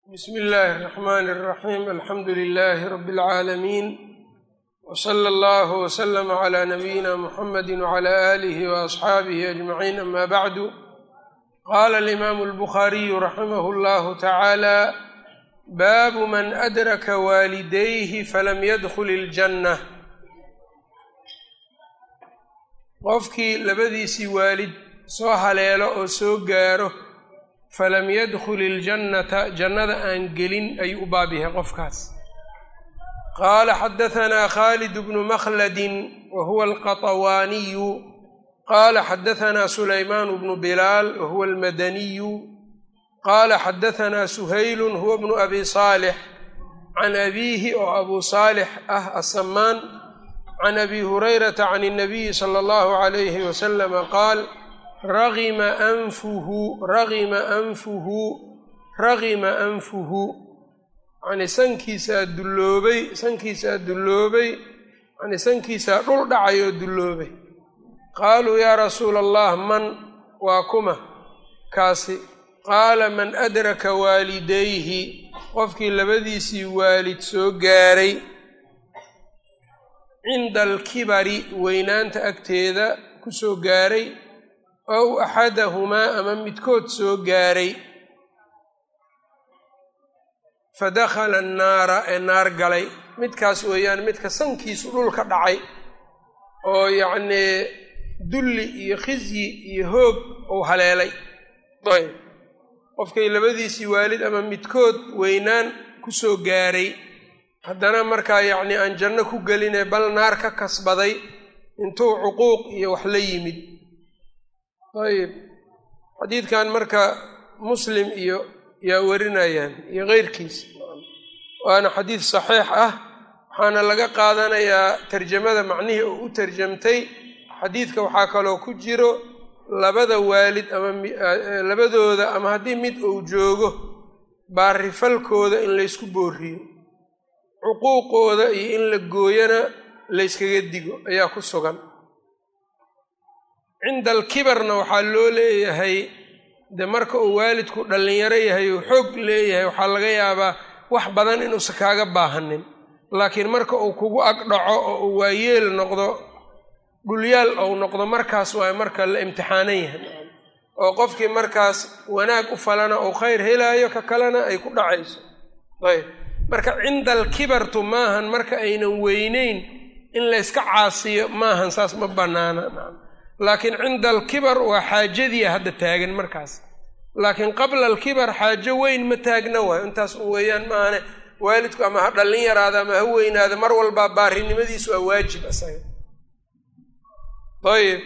بسم الله الرحمن الرحيم الحمد لله رب العالمين وصلى الله وسلم على نبينا محمد وعلى آله وأصحابه أجمعين أما بعد قال الإمام البخاري رحمه الله تعالى باب من أدرك والديه فلم يدخل الجنة qofkii labadiisii waalid soo haleelo oo soo gaaro falam yadkhul iljannata jannada aan gelin ayuu u baab yahay qofkaas qaala xadahanaa khaalid bnu makhladi wa huwa alqatawaaniyu qaala xadahanaa sulaymaan bnu bilaal wa huwa almadaniyu qaala xadahanaa suhaylun huwa bnu abi saalix can abiihi oo abu saalix ah asamaan can abi hurayrata can الnabiyi salى اllahu عalayhi wasalama qaal ragima anfuhu yani sankiisaa dulloobay yani sankiisaa dhul dhacay oo dulloobay qaaluu yaa rasuula allah man waa kuma kaasi qaala man adraka waalidayhi qofkii labadiisii waalid soo gaaray cinda alkibari weynaanta agteeda ku soo gaaray ow axadahumaa ama midkood soo gaaray fadakhala annaara ee naar galay midkaas weeyaan midka sankiisu dhulka dhacay oo yacnii dulli iyo khizyi iyo hoog uu haleelay ayb qofkay labadiisii waalid ama midkood weynaan ku soo gaaray haddana markaa yacnii aan janno ku gelinee bal naar ka kasbaday intuu cuquuq iyo wax la yimid ayib xadiidkan marka muslim iyo yaa warinayaan iyo keyrkiis waana xadiid saxiix ah waxaana laga qaadanayaa tarjamada macnihii oo u tarjamtay xadiidka waxaa kaloo ku jiro labada waalid ama labadooda ama haddii mid uu joogo baarifalkooda in laysku booriyo cuquuqooda iyo in la gooyana layskaga digo ayaa ku sugan cinda alkibarna waxaa loo leeyahay de marka uu waalidku dhallinyaro yahay oo xoog leeyahay waxaa laga yaabaa wax badan inuusan kaaga baahanin laakiin marka uu kugu ag dhaco oo uu waayeel noqdo dhulyaal ou noqdo markaas waa marka la imtixaanan yahay oo qofkii markaas wanaag u falana oo khayr helaayo ka kalena ay ku dhacayso ayb marka cinda alkibartu maahan marka aynan weyneyn in layska caasiyo maahan saas ma bannaana laakiin cinda alkibar waa xaajadiia hadda taagan markaas laakiin qabla alkibar xaajo weyn ma taagna waayo intaas u weeyaan maahane waalidku ama ha dhallin yaraada ama ha weynaada mar walbaa baarinimadiisu waa waajib asaga ayib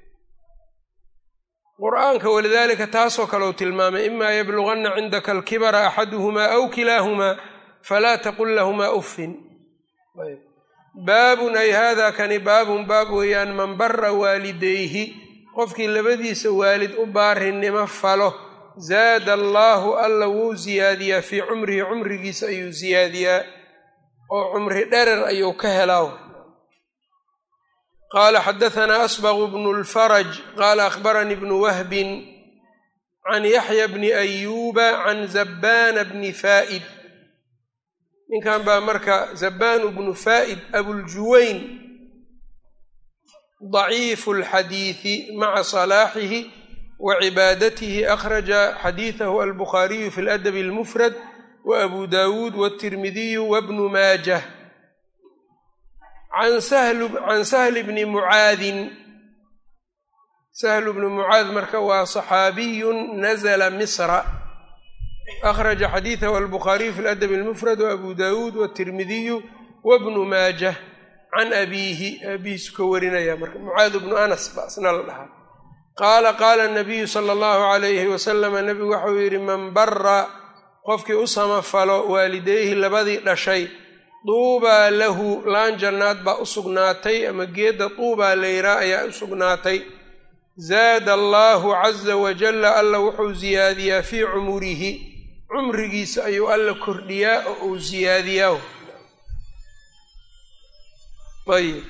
qur-aanka walidaalika taasoo kale uu tilmaamay imaa yabluganna cindaka alkibara axaduhumaa aw kilaahumaa falaa taqul lahumaa uffin baabun ay haadaa kani baabun baab weeyaan man bara waalidayhi qofkii labadiisa waalid u baarinimo falo zaada allaahu alla wuu siyaadiyaa fii cumrihi cumrigiisa ayuu siyaadiyaa oo cumri dherer ayuu ka helaa qaala xadahanaa asbaqu bnu lfaraj qaala akhbaranii bnu wahbin can yaxya bni ayuuba can zabbaana bni faa'id ninkan baa marka zabbaan bnu faa'id abuljuwayn daciifu alxadiidi maca salaaxihi wa cibaadatihi akhraja xadiidahu albukhaariyu fi ladabi almufrad wa abu daawuud waatirmidiyu wabnu maajah can sahli bni mucaadin sahlu bnu mucaad marka waa saxaabiyun nazla misra akhraja xadiidahu albukhaariyu fi ladabi almufrad wa abu daawuud waatirmidiyu wabnu maajah can abiihi aabihiisu ka warinaya marka mucaad bnu anas ba isna la dhahaa qaala qaala nabiyu sala allahu calayhi wasalama nebigu waxau yidhi man bara qofkii u samafalo waalidayhi labadii dhashay duubaa lahu laan jannaad baa u sugnaatay ama geedda duubaa layraa ayaa u sugnaatay zaada allaahu caza wajalla alla wuxuu siyaadiyaa fii cumurihi cumrigiisa ayuu alla kordhiyaa oo uu siyaadiyaa ayib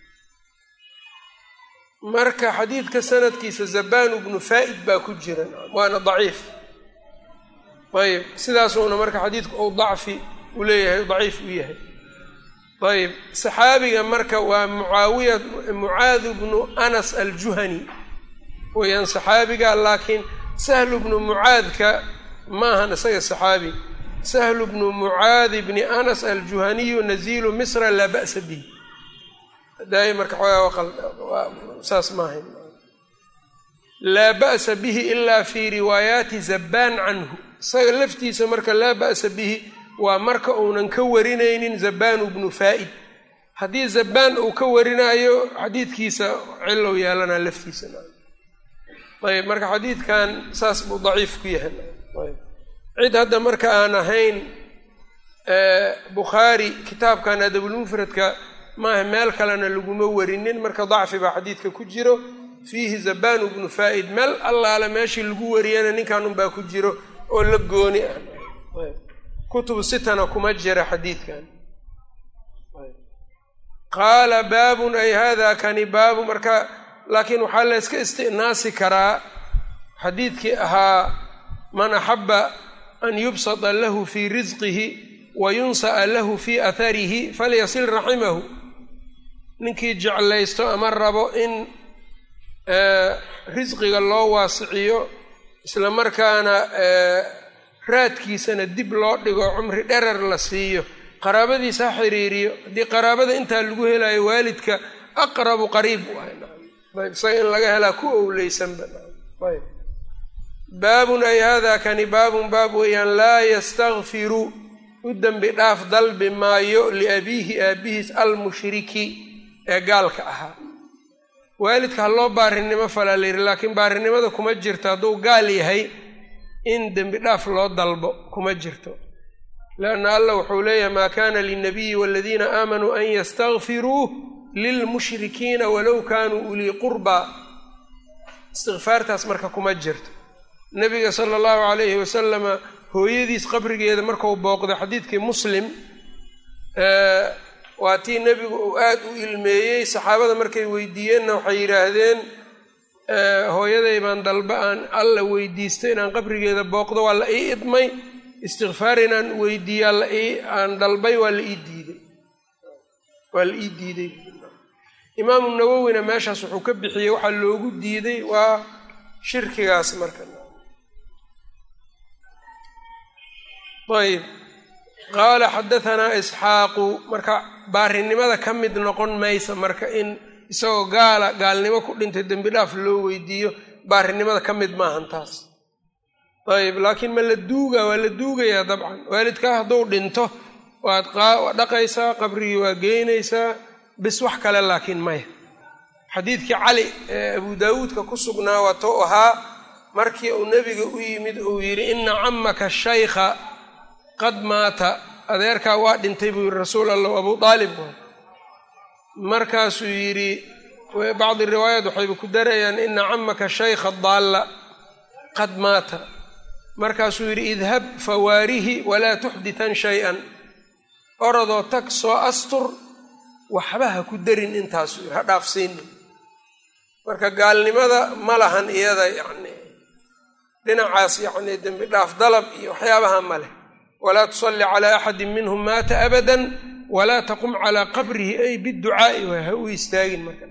marka xadiidka sanadkiisa zabbaan bnu faa'id baa ku jira waana daciif ayb sidaasuuna marka xadiidku ou dacfi u leeyahay daciif u yahay. ayb saxaabiga marka waa mucaad bnu anas aljuhani weyaan saxaabiga, laakiin sahlu bnu mucaadka maahan isaga saxaabi. sahlu bnu mucaad bni anas aljuhaniyu naziilu misra laa ba'sa bihi. daay marka saas maaha, laa ba'sa bihi ilaa fii riwaayaati zabbaan canhu. isaga laftiisa marka laa ba'sa bihi waa marka uunan ka warinaynin zabbaan bnu faa'id. haddii zabbaan uu ka warinaayo xadiidkiisa cilow yeelanaa laftiisa. ayb marka xadiidkan saas buu daciif ku yahay. cid hadda marka aan ahayn bukhaari kitaabkan adabulmufradka maaha meel kalena laguma warinin, marka dacfi baa xadiidka ku jiro. fiihi zabbaan bnu faa'id, meel allaale meeshii lagu wariyana ninkan unbaa ku jiro oo la gooni ah. kutubu sitana kuma jira xadiidkan. qaala baabun ay hada kani baabu, marka laakiin waxaa la iska istinaasi karaa xadiidkii ahaa man axaba an yubsata lahu fii risqihi wa yunsa'a lahu fii atharihi falyasil raximahu. ninkii jeclaysto ama rabo in risqiga loo waasiciyo isla markaana raadkiisana dib loo dhigo cumri dherer la siiyo, qaraabadiisa ha xiriiriyo. haddii qaraabada intaa lagu helayo waalidka aqrabu qariib ayb isaga in laga helaa ku owleysanba. ayb baabun ay hada kani baabun baab weeyaan laa yastakfiru u dembi dhaaf dalbi maayo liabiihi aabihiis almushriki ee gaalka ahaa. waalidka ha loo baarinimo falaa la yidhi, laakiin baarinimada kuma jirto hadduu gaal yahay in dembi dhaaf loo dalbo kuma jirto. lianna allah wuxuu leeyahay maa kaana lilnabiyi waladiina aamanuu an yastakfiruu lilmushrikiina walow kaanuu ulii qurbaa. istikfaartaas marka kuma jirto. nabiga sala allahu calayhi wasalama hooyadiis qabrigeeda markuu booqday xadiidkii muslim waa tii nebigu uu aad u ilmeeyey. saxaabada markay weydiiyeenna waxay yidhaahdeen hooyaday baan dalba aan alla weydiistay inaan qabrigeeda booqdo, waa la ii idmay. istikfaar inaan weydiiya aan dalbay waa la ii diiday. imaamu nawowina meeshaas wuxuu ka bixiyey waxaa loogu diiday waa shirkigaas marka. ayb qaala xadahanaa isxaaqu, marka baarinimada ka mid noqon maysa marka in isagoo gaalnimo ku dhintay dembi dhaaf loo weydiiyo, baarinimada ka mid maahan taas. ayb laakiin ma la duugaa? waa la duugayaa dabcan. waalidkaa hadduu dhinto waad dhaqaysaa, qabrigii waa geynaysaa, bis wax kale laakiin maya. xadiidkii cali ee abu daawuudka ku sugnaa waa tou ahaa markii uu nebiga u yimid uu yidhi ina camaka shaykha qad maata, adeerkaa waa dhintay buu yidhi rasuul allah abu aalib. markaasuu yidhi bacdi riwaayaat waxayba ku darayaan ina camaka shaykha daalla qad maata. markaasuu yidhi idhab fawaarihi walaa tuxditan shay-an, orodoo tag soo astur, waxba ha ku darin intaasu ha dhaafsiinin. marka gaalnimada ma lahan iyada yani dhinacaas yani dembi dhaaf dalab iyo waxyaabaha ma leh. walaa tusalli calaa axadin minhum maata abadan walaa taqum calaa qabrihi ay biducaa'i ha u istaagin marka.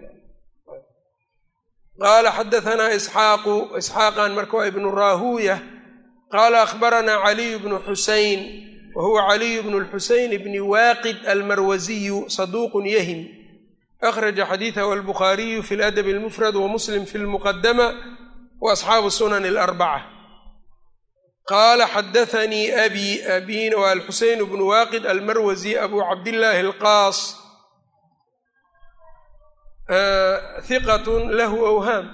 qaala xadahanaa isxaaqu, isxaaqan marka waa ibnu raahuuya qaala akhbaranaa caliyu bnu xusayn wa huwa caliyu bnu lxusayn bni waaqid almarwasiyu saduuqun yahim akhraja xadiidahu albukhaariyu fi ladab almufrad wa muslim fi lmuqadama wa asxaabu sunan alarbaca. qaala xadaanii abiina waa alxusayn bnu waaqid almarwasi abu cabdillaahi alqaas hiqatun lahu awhaam,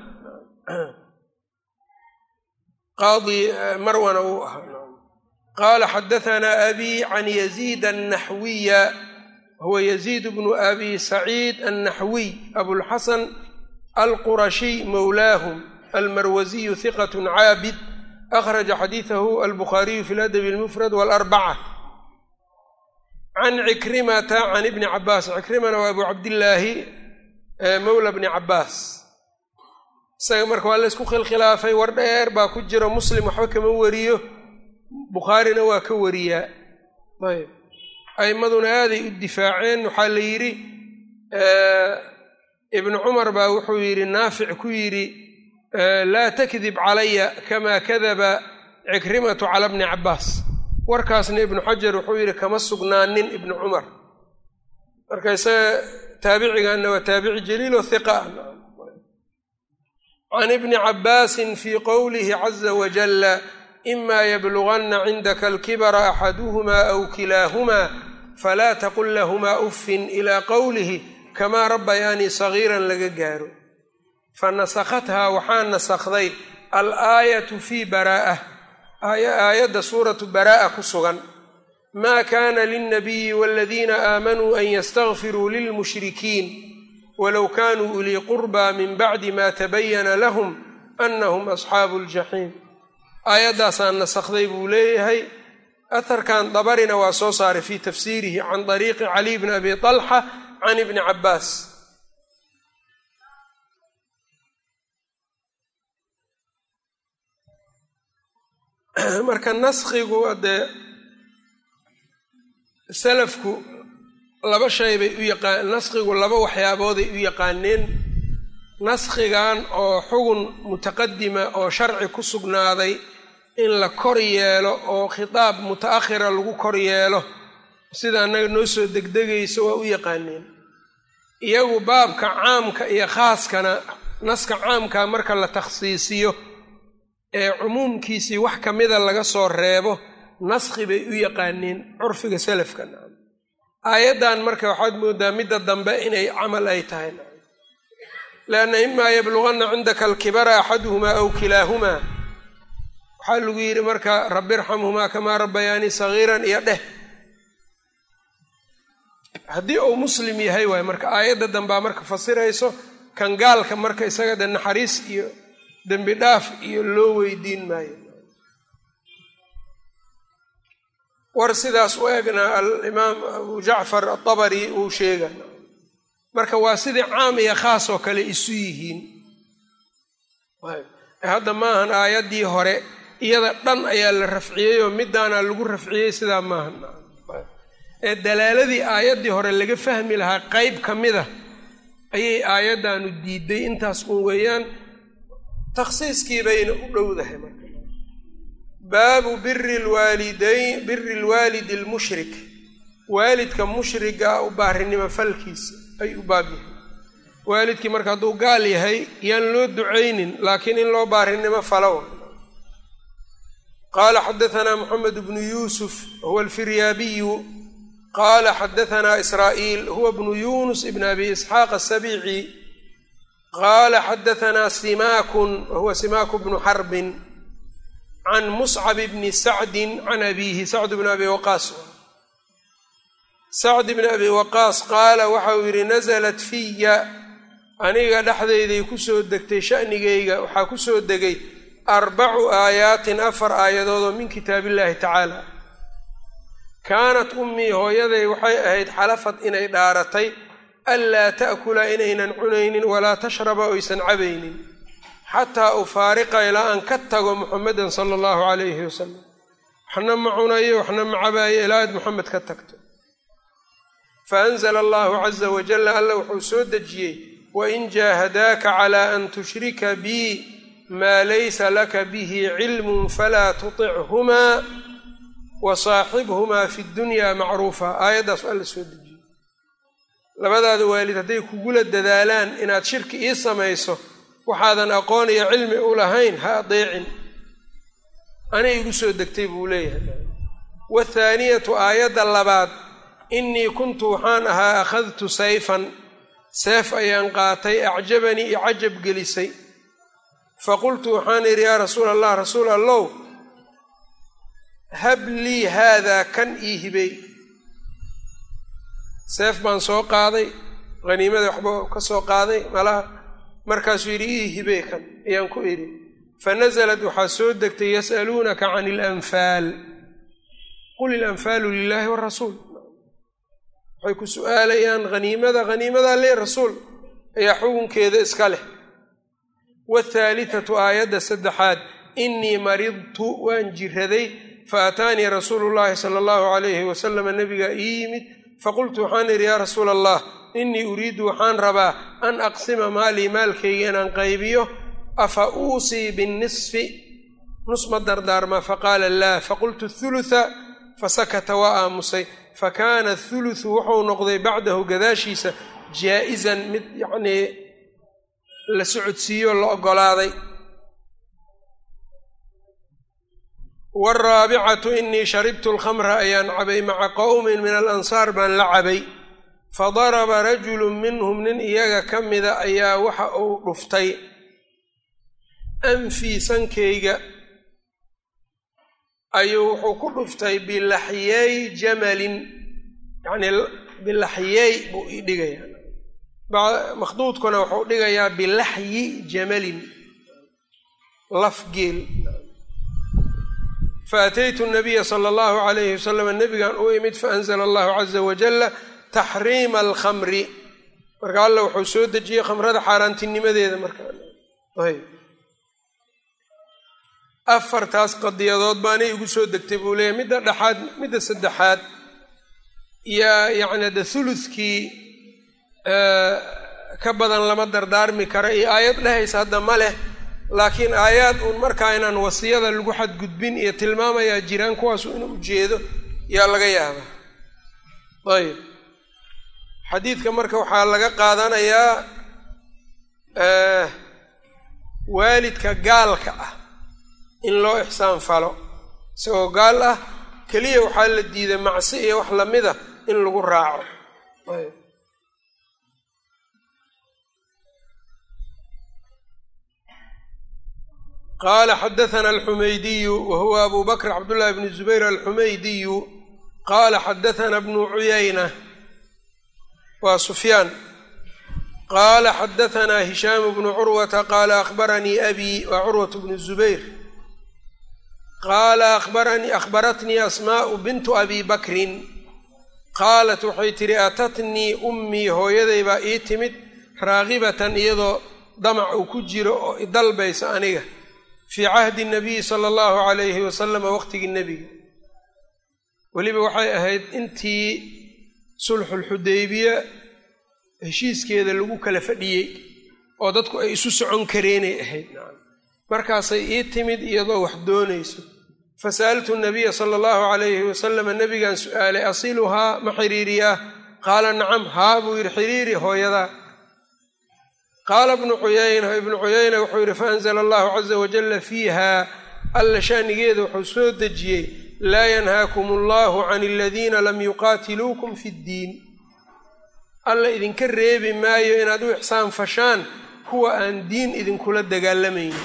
qaadi marwana uu ahaa. qaala xadahanaa abi can yaziid annaxwiya huwa yaziid bnu abi saciid annaxwiy abulxasan alqurashiy mowlaahum almarwasiyu hiqatun caabid akhraja xadiidahu albukhaariyu fi ladabi almufrad waalarbaca. can cikrimata can ibni cabaas, cikrimana waa abu cabdillaahi mowla bni cabaas. isaga marka waa la ysku khilkhilaafay, war dheer baa ku jiro, muslim waxba kama wariyo. bukhaarina waa ka wariyaa ayb a'immaduna aaday u difaaceen waxaa la yidhi ibnu cumar baa wuxuu yidhi naafic ku yidhi laa takdib calaya kamaa kadaba cikrimatu cala bni cabbaas warkaasna ibnu xajar wuxuu yidhi kama sugnaanin ibnu cumar marka isaga taabiciganna waa taabici jaliil oo hiqa ah can ibni cabbaasin fii qowlihi caza wajalla ima yabluganna cindaka alkibara axaduhumaa aw kilaahumaa falaa taqul lahumaa uffin ilaa qowlihi kamaa rabbayaanii sagiiran laga gaaro fanasakhathaa waxaa nasakhday alaayatu fii baraa'a aayadda suuratu baraa'a ku sugan maa kaana lilnabiyi waladiina aamanuu an yastakfiruu lilmushrikiin walow kaanuu ulii qurbaa min bacdi maa tabayana lahum annahum asxaabu ljaxiim aayaddaasaa nasakhday buu leeyahay aharkan dabarina waa soo saaray fii tafsiirihi can dariiqi caliy bni abi talxa can ibni cabbaas marka naskhigu dee salafku laba shay bay u yaqaan naskhigu laba waxyaabooday u yaqaaneen naskhigan oo xugun mutaqadima oo sharci ku sugnaaday in la kor yeelo oo khitaab muta'akhira lagu kor yeelo sida annaga noo soo degdegayso waa u yaqaaneen iyagu baabka caamka iyo khaaskana naska caamka marka la takhsiisiyo ee cumuumkiisii wax ka mida laga soo reebo naskhi bay u yaqaaneen curfiga salafka aayaddan marka waxaad moodaa midda dambe inay camal ay tahay leanna imaa yabluganna cindaka alkibara axaduhumaa aw kilaahumaa waxaa lagu yidhi marka rabbi irxamhumaa kamaa rabbayaanii sagiiran iyo dheh haddii uu muslim yahay waay marka aayadda dambaa marka fasirayso kan gaalka marka isaga de naxariis iyo dembi dhaaf iyo loo weydiin maayo war sidaas u egna alimaam abu jacfar atabari uu sheega marka waa sidii caam iyo khaas oo kale isu yihiin hadda maahan aayaddii hore iyada dhan ayaa la rafciyey oo midaana lagu rafciyey sidaa maahan ee dalaaladii aayaddii hore laga fahmi lahaa qayb ka mida ayay aayaddanu diiday intaas un weeyaan takhsiiskii bayna u dhowdahay marka baabu biri lwaalidi almushrik waalidka mushriga u baarinimo falkiisa ay u baab yahay waalidkii marka hadduu gaal yahay yaan loo ducaynin laakiin in loo baarinimo falo qaala xadahanaa moxamed bnu yuusuf huwa alfiryaabiyu qaala xadahanaa israa'iil huwa bnu yunus ibn abi isxaaq asabici qaala xadahanaa simaakun wahuwa simaaku bnu xarbin can muscab bni sacdin can abiihi sacd bni abi waqaas sacd bni abi waqaas qaala waxau yidhi nasalat fiya aniga dhexdayday ku soo degtay sha'nigayga waxaa ku soo degay 4 aayaatin 4 aayadoodoo min kitaabillaahi tacaala kaanat ummii hooyaday waxay ahayd xalafad inay dhaaratay anlaa ta'kula inaynan cunaynin walaa tashraba oysan cabaynin xataa ufaariqa ilaa aan ka tago muxamedan sala allahu calayhi wasalam waxna ma cunayo waxna ma cabaayo ilaa aad muxamed ka tagto faanzala allahu caza wajalla alla wuxuu soo dejiyey wain jaahadaaka calaa an tushrika bii maa laysa laka bihi cilmun falaa tutichumaa wa saaxibhumaa fi ddunyaa macruufa aayaddaas alla soo dejiyey labadaada waalid hadday kugula dadaalaan inaad shirki ii samayso waxaadan aqoon iyo cilmi u lahayn ha adeecin anay igu soo degtay buu leeyahay wathaaniyatu aayadda labaad innii kuntu waxaan ahaa akhadtu sayfan seef ayaan qaatay acjabanii i cajab gelisay faqultu waxaan idhi yaa rasuul allah rasuul allow hab lii haadaa kan ii hibey seef baan soo qaaday haniimada waxba ka soo qaaday malaha markaasuu yidhi ii hibee kan ayaan ku idhi fanasalad waxaa soo degtay yas'aluunaka can ilanfaal qul ilanfaalu lilaahi warasuul waxay ku su'aalayaan haniimadaa lee rasuul ayaa xukunkeeda iska leh wathaalithatu aayadda saddexaad innii maridtu waan jiraday faataanii rasuulu llaahi sala allahu calayhi wasalama nebigaa ii yimid faqultu waxaan idhi yaa rasuula allah innii uriidu waxaan rabaa an aqsima maalii maalkayga inaan qaybiyo afa uusii binnisfi nus ma dardaarmaa faqaala laa faqultu thulutha fasakata waa aamusay fakaana thuluthu wuxuu noqday bacdahu gadaashiisa jaa'isan mid yacnii la socodsiiyo la oggolaaday waalraabicatu inii sharibtu alkhamra ayaan cabay maca qowmin min alansaar baan la cabay fadaraba rajulun minhum nin iyaga ka mida ayaa waxa uu dhuftay anfii sankayga ayuu wuxuu ku dhuftay bilaxyey jamalin yacnii bilaxyey buu ii dhigayaa makhduudkuna wuxuu dhigayaa bilaxyi jamalin laf geel faataytu nabiya sala allahu calayhi wasalam nebigan u imid faanzala allahu caza wajalla taxriima alkhamri marka alla wuxuu soo dejiyey khamrada xaaraantinimadeeda markaa ayb afartaas qadiyadood baanay igu soo degtay buu leeyahy midda saddexaad yaa yacni de thuluthkii ka badan lama dardaarmi kara iyo aayad dhehaysa hadda ma leh laakiin aayaad uun markaa inaan wasiyada lagu xadgudbin iyo tilmaamayaa jiraan kuwaasu inuu ujeedo yaa laga yaabaa ayb xadiidka marka waxaa laga qaadanayaa waalidka gaalka ah in loo ixsaan falo isagoo gaal ah keliya waxaa la diiday macsi iyo wax lamida in lagu raaco ayb qaala xadathana alxumaydiyu wa huwa abu bakr cabdullahi bni zubayr alxumaydiyu qaala xadathana bnu cuyayna waa sufyaan qaala xadahanaa hishaamu bnu curwata qaala akhbaranii abii waa curwatu bnu zubayr qaala akhbaratnii asmaa'u bintu abi bakrin qaalat waxay tidhi atatnii ummii hooyaday baa ii timid raagibatan iyadoo damac uu ku jiro oo idalbaysa aniga fii cahdi nabiyi sala allahu calayhi wasalama waqtigii nebiga weliba waxay ahayd intii sulxulxudaybiya heshiiskeeda lagu kala fadhiyey oo dadku ay isu socon kareenay ahayd markaasay ii timid iyadoo wax doonayso fasa'altu nabiya sala allahu calayhi wasalama nebigaan su'aalay asiluhaa ma xiriiriyaa qaala nacam haa buu yidhi xiriiri hooyadaa qaala ibnu cuyayna wuxuu yidhi faanzala allahu caza wajalla fiiha alla shaanigeeda wuxuu soo dejiyey laa yanhaakum allahu can aladiina lam yuqaatiluukum fi ddiin alla idinka reebi maayo inaad u ixsaan fashaan kuwa aan diin idinkula dagaalamaynin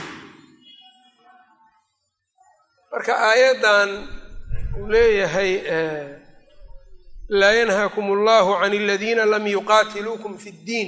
marka aayaddan uu leeyahay laa yanhaakum allahu can aladiina lam yuqaatiluukum fi ddiin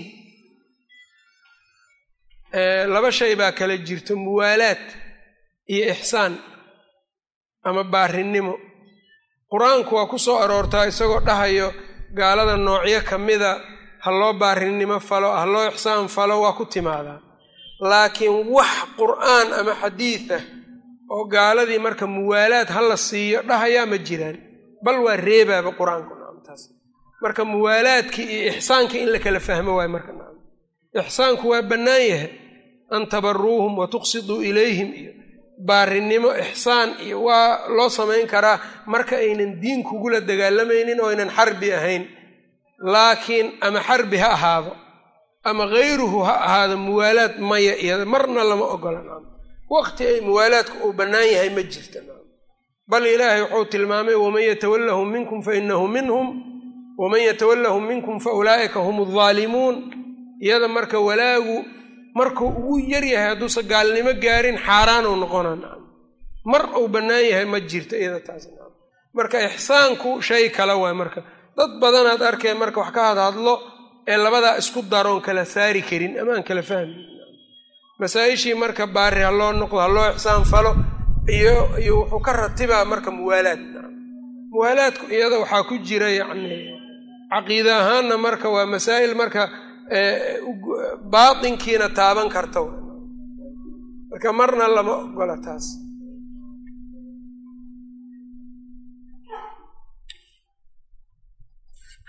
laba shay baa kala jirto muwaalaad iyo ixsaan ama baarinimo qur-aanku waa ku soo aroortaa isagoo dhahayo gaalada noocyo ka mida ha loo baarinimo falo ha loo ixsaan falo waa ku timaadaa laakiin wax qur'aan ama xadiid ah oo gaaladii marka muwaalaad ha la siiyo dhahayaa ma jiraan bal waa reebaaba qur-aanku naamtaas marka muwaalaadkii iyo ixsaankii in la kala fahmo waayo marka naam ixsaanku waa bannaan yahay an tabaruuhum wa tuqsiduu ilayhim iyo baarinimo ixsaan iyo waa loo samayn karaa marka aynan diin kugula dagaalamaynin oo aynan xarbi ahayn laakiin ama xarbi ha ahaado ama hayruhu ha ahaado muwaalaad maya iyada marna lama ogola naam waqti ay muwaalaadku uu bannaan yahay ma jirta naam bal ilaahay wuxuu tilmaamay waman yatawallahum minkum fa inahu minhum waman yatawallahum minkum fa ulaa'ika hum aldaalimuun iyada marka walaagu markuu ugu yar yahay hadduusa gaalnimo gaarin xaaraan uu noqonaa naam mar uu bannaan yahay ma jirto iyada taas naam marka ixsaanku shay kale waay marka dad badanaad arkay marka wax ka hadhadlo ee labadaa isku daroon kala saari karin ama aan kala fahmin masaa-ishii marka baari ha loo noqdo ha loo ixsaan falo iyo wuxuu ka ratibaa marka muwaalaad naam muwaalaadku iyada waxaa ku jira yacni caqiida ahaanna marka waa masaa'il marka baatinkiina taaban karta marka marna lama ogola taas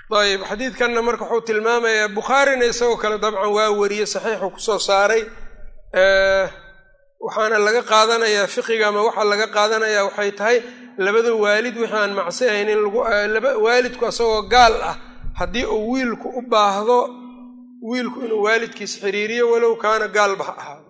ayb xadiidkanna marka wuxuu tilmaamayaa bukhaarina isagoo kale dabcan waa wariyey saxiixu kusoo saaray waxaana laga qaadanayaa fiqiga ama waxaa laga qaadanayaa waxay tahay labada waalid wixii aan macsi ahayn in waalidku isagoo gaal ah haddii uu wiilku u baahdo wiilku inuu waalidkiis xiriiriyo walow kaana gaalba ha ahaado.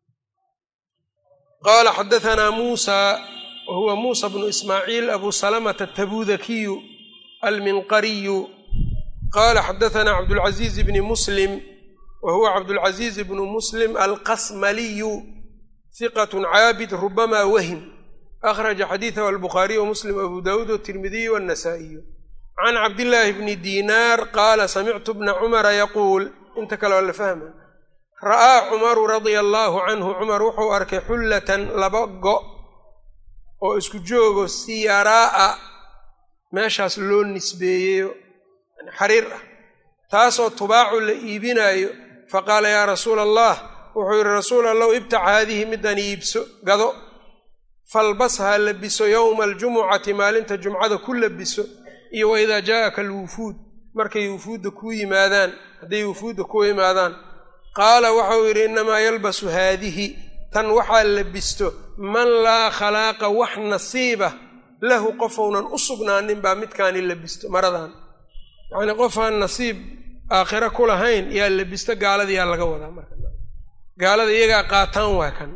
qaala xadaanaa muusa wahuwa muusa bnu ismaaciil abu salamata atabudakiyu alminqariyu qaala xadaanaa cabdulcaziiz bni muslim wahuwa cabdulcaziiz bnu muslim alqasmaliyu hiqat caabid rubama wahim akhraja xadiidahu albukhaariyu wamuslim abu daawuud watirmidiyu wannasaa'iyu can cabdillaahi bni diinaar qaala samictu bna cumara yaquul inta kale waa la fahma ra'aa cumaru radia allaahu canhu cumar wuxuu arkay xullatan laba go' oo isku joogo siyaraa'a meeshaas loo nisbeeyeyo xariir ah taasoo tubaacu la iibinaayo faqaala yaa rasuula allah wuxuu yidhi rasuul allow ibtac haadihi middan iibso gado falbashaa labiso yowma aljumucati maalinta jumcada ku labiso iyo waidaa jaa'aka alwufuud markay wufuudda kuu yimaadaan hadday wufuudda ku yimaadaan qaala waxau yidhi innamaa yalbasu haadihi tan waxaa labisto man laa khalaaqa wax nasiiba lahu qofounan u sugnaanin baa midkaani labisto maradan yacnii qofaan nasiib aakhiro ku lahayn yaa labisto gaalada yaa laga wadaa marka gaalada iyagaa qaataan waa kan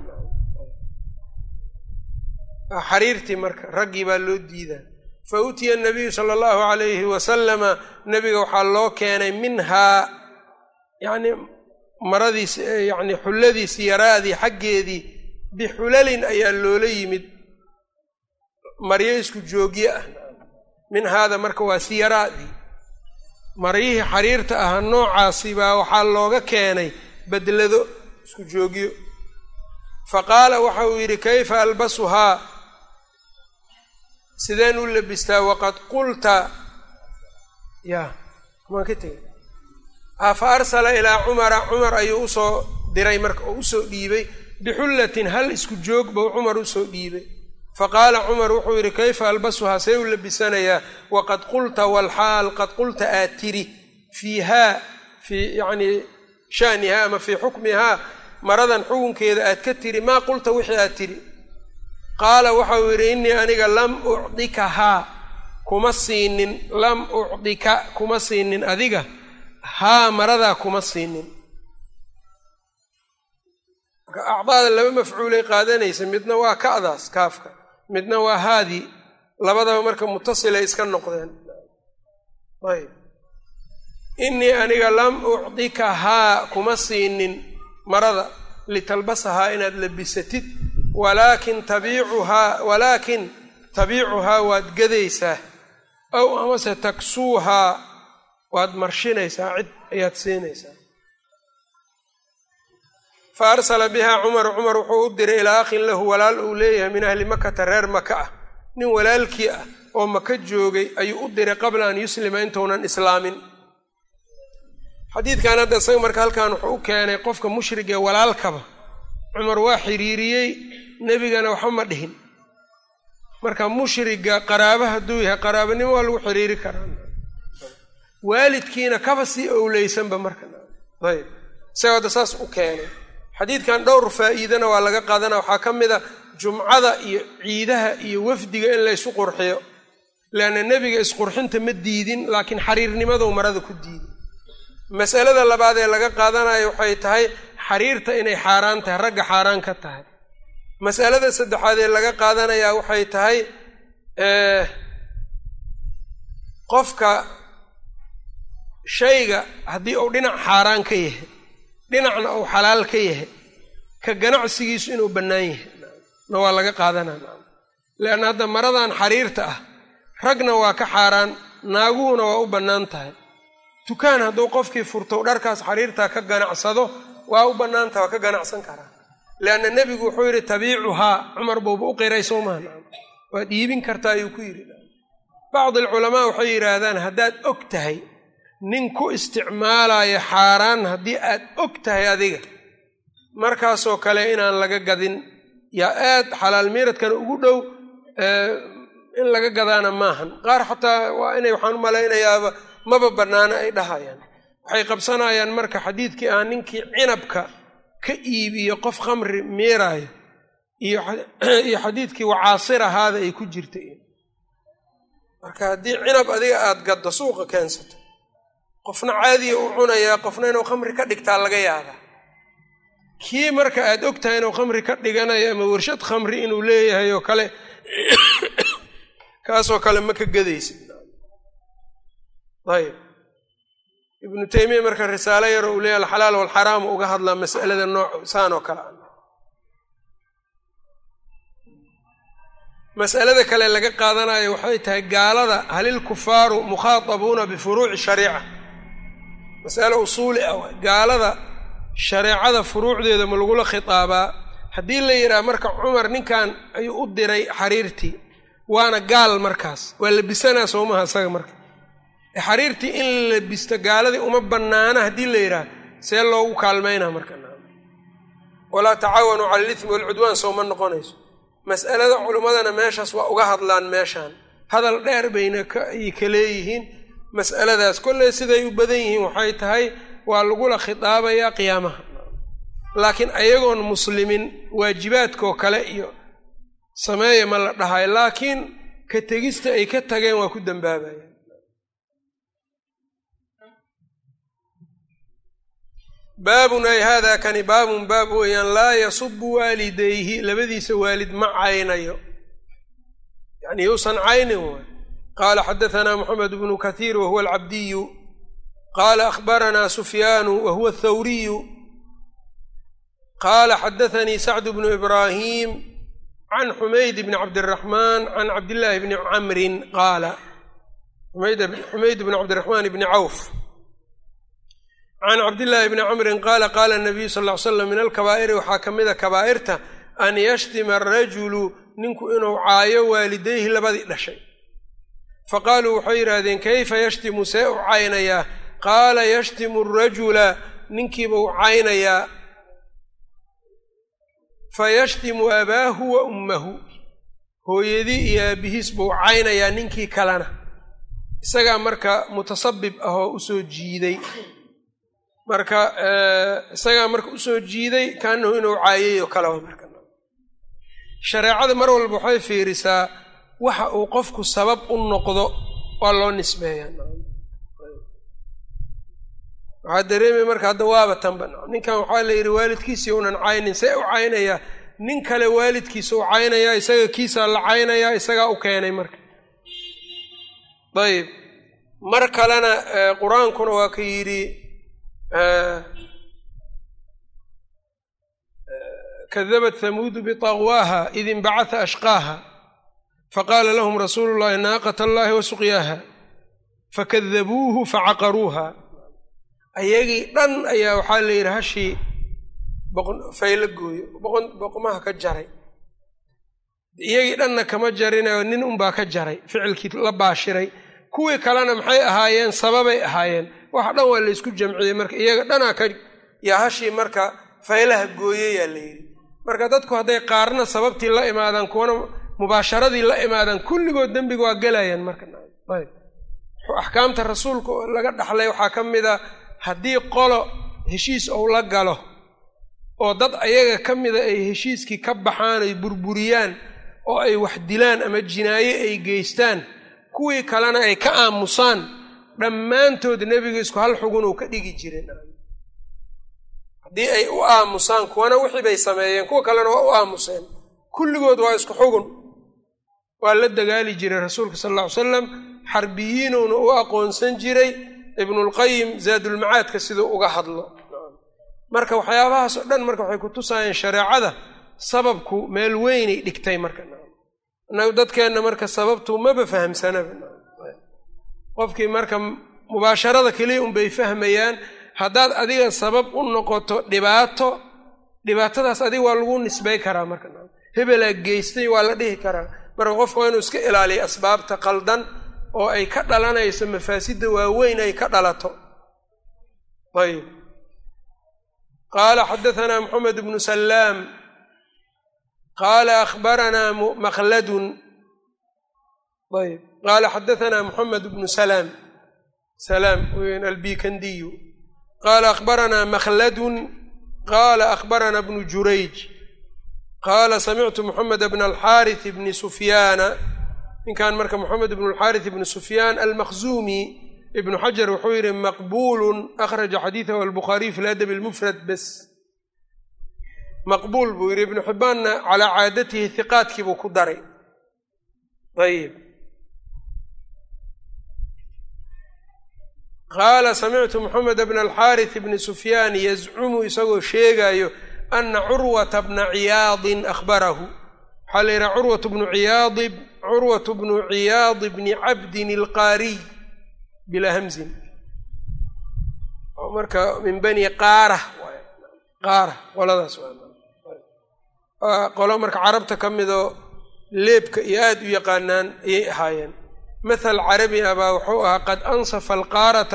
xariirtii marka raggii baa loo diidaa fa utiya anabiyu sala allahu calayhi wasalama nebiga waxaa loo keenay minhaa yacnii maradiis yacni xulladiisi yaraadii xaggeedii bixulalin ayaa loola yimid maryo isku joogye ah min haada marka waa siyaraadii maryihii xariirta ahaa noocaasi baa waxaa looga keenay bedlado isku joogyo fa qaala waxa uu yidhi kayfa albasuhaa sideen u labistaa waqad qulta ya maan ka tegay fa arsala ilaa cumara cumar ayuu usoo diray marka oo usoo dhiibay bixullatin hal isku joog buu cumar usoo dhiibay faqaala cumar wuxuu yidhi kayfa albasuhaa see u labisanayaa waqad qulta walxaal qad qulta aad tiri fiihaa fii yacnii sha'nihaa ama fii xukmihaa maradan xukunkeeda aad ka tiri maa qulta wixii aad tiri qaala waxau yidhi innii aniga lam ucdikahaa kuma siinin lam ucdika kuma siinin adiga haa maradaa kuma siinin marka acdaada laba mafcuulay qaadanaysa midna waa ka'daas kaafka midna waa haadii labadaba marka mutasilay iska noqdeen ayb innii aniga lam ucdika haa kuma siinin marada litalbasahaa inaad labisatid walaakin tabiicuhaa waad gadaysaa aw amase taksuuhaa waad marshinaysaa cid ayaad siinaysaa fa arsala bihaa cumar wuxuu u diray ilaa akhin lahu walaal uu leeyahay min ahli makata reer maka ah nin walaalkii ah oo maka joogay ayuu u diray qabla an yuslima intuunan islaamin xadiidkan hadda isaga marka halkan wuxuu u keenay qofka mushrigee walaalkaba cumar waa xiriiriyey nebigana waxba ma dhihin marka mushriga qaraaba hadduu yahay qaraabanimo waa lagu xiriiri karaa waalidkiina kaba sii owleysanba marka ayb isagoo hadda saas u keenay xadiidkan dhowr faa'iidana waa laga qaadana waxaa ka mid a jumcada iyo ciidaha iyo wafdiga in laysu qurxiyo leanna nebiga isqurxinta ma diidin laakiin xariirnimadou marada ku diiday masalada labaad ee laga qaadanayo waxay tahay xariirta inay xaaraan tahay ragga xaaraan ka tahay masalada saddexaad ee laga qaadanayaa waxay tahay qofka shayga haddii uu dhinac xaaraan ka yahay dhinacna uu xalaal ka yahay ka ganacsigiisu inuu bannaan yahay na waa laga qaadanaa leanna hadda maradan xariirta ah ragna waa ka xaaraan naaguhuna waa u bannaan tahay dukaan hadduu qofkii furto dharkaas xariirtaa ka ganacsado waa u bannaantaha waa ka ganacsan karaa leanna nebigu wuxuu yidhi tabiicuhaa cumar buuba u qiray soo maha waad iibin kartaa ayuu ku yidhi bacdi alculamaa waxay yidhaahdaan haddaad og tahay nin ku isticmaalayo xaaraan haddii aad og tahay adiga markaasoo kale inaan laga gadin yaa aad xalaal miiradkana ugu dhow in laga gadaana maahan qaar xataa waa inay waxaan u malaynayaaba maba bannaana ay dhahayaan. waxay qabsanayaan marka xadiidkii ah ninkii cinabka ka iibiyo qof khamri miiraayo iyo xadiidkii wacaasir ahaada ay ku jirtay. marka haddii cinab adiga aada gaddo suuqa keensato qofna caadiya u cunayaa qofna inuu khamri ka dhigtaa laga yaabaa. kii marka aada og tahay inuu khamri ka dhiganayo ama warshad khamri inuu leeyahay oo kale kaasoo kale ma ka gadaysid. ayb ibnu taymiya marka risaalo yar uu leeyahay alxalaal walxaraam uga hadlaa mas'alada nooc saan oo kale. mas'alada kale laga qaadanayo waxay tahay gaalada halil kufaaru mukhaatabuuna bifuruuci shariica. mas'alo usuuli ah gaalada shareecada furuucdeeda ma lagula khitaabaa. haddii la yidhaha marka cumar ninkan ayuu u diray xariirtii waana gaal markaas waa labisanaa soomaha isaga marka xariirtii in la labisto gaaladii uma bannaana haddii la yidhaha see loogu kaalmaynaa marka walaa tacaawanuu cala alithmi walcudwaan sooma noqonayso. mas'alada culimmadana meeshaas waa uga hadlaan meeshaan hadal dheer bayna ka leeyihiin. mas'aladaas kolley siday u badan yihiin waxay tahay waa lagula khitaabayaa qiyaamaha, laakiin ayagoon muslimin waajibaadkoo kale iyo sameeya ma la dhahay, laakiin ka tegista ay ka tageen waa ku dambaabayaan. baabun ay haadaa kani baabun baab weeyaan laa yasubu waalidayhi labadiisa waalid ma caynayo, yani yuusan caynin waay. qaala xadahanaa moxamed bnu kathiir wahuwa alcabdiyu qaala akhbaranaa sufyaanu wahuwa athawriyu qaala xadathanii sacd bnu ibraahim can xumayd bni cabdiraxmaan can cabdillaahi bni camrin qaala xumayd bni cabdiraxmaan bni cawf can cabdillaahi bni camrin qaala qaala nabiyu sal ll ly slam min alkabaa'iri waxaa ka mida kabaa'irta an yashtima arajulu ninku inuu caayo waalidayhi labadii dhashay. faqaaluu waxay yidhaahdeen kayfa yashtimu see u caynayaa? qaala yashtimu arajula ninkiiba u caynayaa fayashtimu abaahu wa ummahu hooyadii iyo aabihiis buu caynayaa ninkii kalena isagaa marka mutasabib ah oo usoo jiiday marka isagaa marka usoo jiiday kaanahu inuu caayay oo kale marka. shareecada mar walba waxay fiirisaa waxa uu qofku sabab u noqdo waa loo nisbeeyaa. waxaa dareemay marka hadda waaba tanba ninkan waxaa la yidhi waalidkiisii unan caynin see u caynayaa? nin kale waalidkiisa u caynayaa, isaga kiisaa la caynayaa, isagaa u keenay marka. ayib mar kalena qur-aankuna waa ka yidhi kadabat hamuudu biطagwaaha id inbacatha ashqaaha faqaala lahum rasuulu llahi naaqata allahi wa suqyaaha fakadabuuhu facaqaruuha. ayagii dhan ayaa waxaa la yidhi hashii fayla gooyo boqmaha ka jaray. iyagii dhanna kama jarinayo nin unbaa ka jaray ficilkii la baashiray. kuwii kalena maxay ahaayeen? sababay ahaayeen. waxa dhan waa la ysku jamciyey marka iyaga dhanaa ka yaa hashii marka faylaha gooyeyaa la yidhi. marka dadku hadday qaarna sababtii la imaadaan kuwana mubaasharadii la imaadaan kulligood dembiga waa gelayaan marka. axkaamta rasuulka laga dhaxlay waxaa ka mid a haddii qolo heshiis ou la galo oo dad ayaga ka mida ay heshiiskii ka baxaan ay burburiyaan oo ay wax dilaan ama jinaaye ay geystaan kuwii kalena ay ka aamusaan dhammaantood nebiga isku hal xugun uu ka dhigi jireen. haddii ay u aamusaan kuwana wixii bay sameeyeen kuwa kalena waa u aamuseen kulligood waa isku xugun. waa la dagaali jiray rasuulka sal alla ly salam xarbiyiinuuna u aqoonsan jiray. ibnulqayim zaadulmacaadka siduu uga hadlo marka waxyaabahaas oo dhan marka waxay ku tusaayeen shareecada sababku meel weynay dhigtay marka. innagu dadkeenna marka sababtu maba fahamsanaba. qofkii marka mubaasharada keliya unbay fahmayaan. haddaad adiga sabab u noqoto dhibaatadaas adiga waa lagu nisbay karaa marka. hebelaa geystay waa la dhihi karaa. marka qofka waa inuu iska ilaaliyo asbaabta qaldan oo ay ka dhalanayso mafaasidda waaweyn ay ka dhalato. ayb qaala xadahanaa moxamed bnu salaam qaala akhbaranaa makhladun. ayb qaala xadahanaa moxamed bnu salaam سلام البيكندي قال أخبرنا مخلد قال أخبرنا ابن جريج قال سمعت محمد بن الحارث بن سفيان إن كان مركب محمد بن الحارث بن سفيان المخزومي ابن حجر وحوير مقبول أخرج حديثه البخاري في الأدب المفرد بس مقبول بوير ابن حبان على عادته ثقات كيبو كدري. طيب قال سمعت محمد بن الحارث بن سفيان يزعم يسوي شيغايو أن عروة بن عياض أخبره حلير عروة بن عياض بن عبد القاري بلا همز مركا من بني قارة ولا سؤال قالوا مركا عربت كمدو ليبك ياد يقانان يهاين مثل عربي أبا وحوها قد أنصف القارة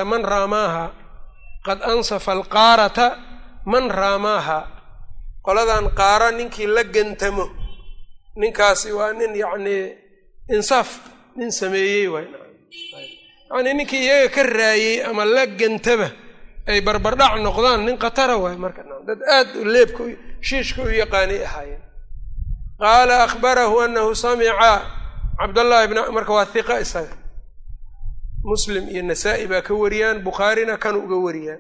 من راماها قلدان قارة ننكي لقنتمو ننكاسي وانن يعني انصاف من سميي وين يعني ننكي يا كرايي أما لقنتبه أي بربردع النقضان ننقطره وين مركنا داد آد الليبكو شيشكو يقاني أحاين قال أخبره أنه سمع عبد الله بن عمر كواثقة إسحاق مسلم النسائي باكوريان بخارينا كانوا قوريان.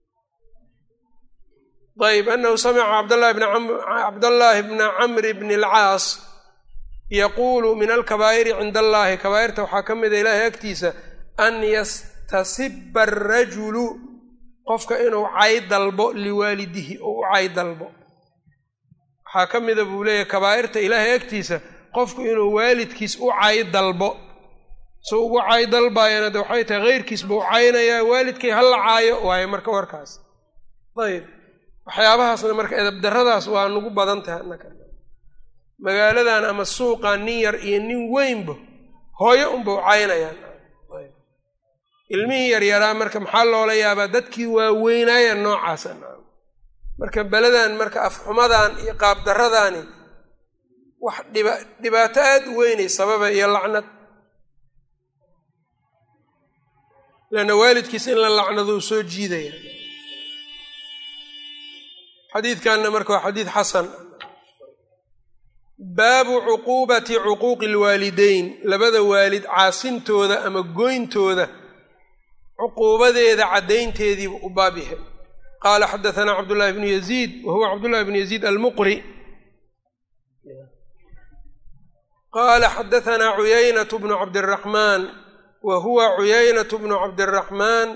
طيب أنه سمع عبد الله بن عمرو بن العاص يقول من الكبائر عند الله كبائر توحكم إذا إله أكتيسة أن يستسب الرجل قفك إنه عايد البو لوالده أو عايد البو حكم إذا بوليه كبائر إله أكتيسة qofku inuu waalidkiis u caay dalbo soo ugu caay dalbayana waxay tahay geyrkiis buu caaynayaa waalidkay hal caayo waayo marka warkaas. طيب waxyaabahaasna marka edab daradaas waa nagu badan tahay annaka magaaladan ama suuqa nin yar iyo nin weynba hooyo un buu caynayaan. طيب ilmihii yar yaraa marka maxaa loola yaabaa dadkii waa weynaaya noocaas marka baladan marka afxumadan iyo qaab daradaani wax dhibaato aad u weynay sababa iyo lacnad lana waalidkiis in la lacnado soo jiidaya. xadiidkanna marka waa xadiid xasan. baabu cuquubati cuquuqi alwaalidayn labada waalid caasintooda ama goyntooda cuquubadeeda caddaynteediibu u baab yahay. qaala xadaثanaa cabdullahi bnu yaziid wa huwa cabdullahi bnu yaziid almuqri قال حدثنا عيينة بن عبد الرحمن وهو عيينة بن عبد الرحمن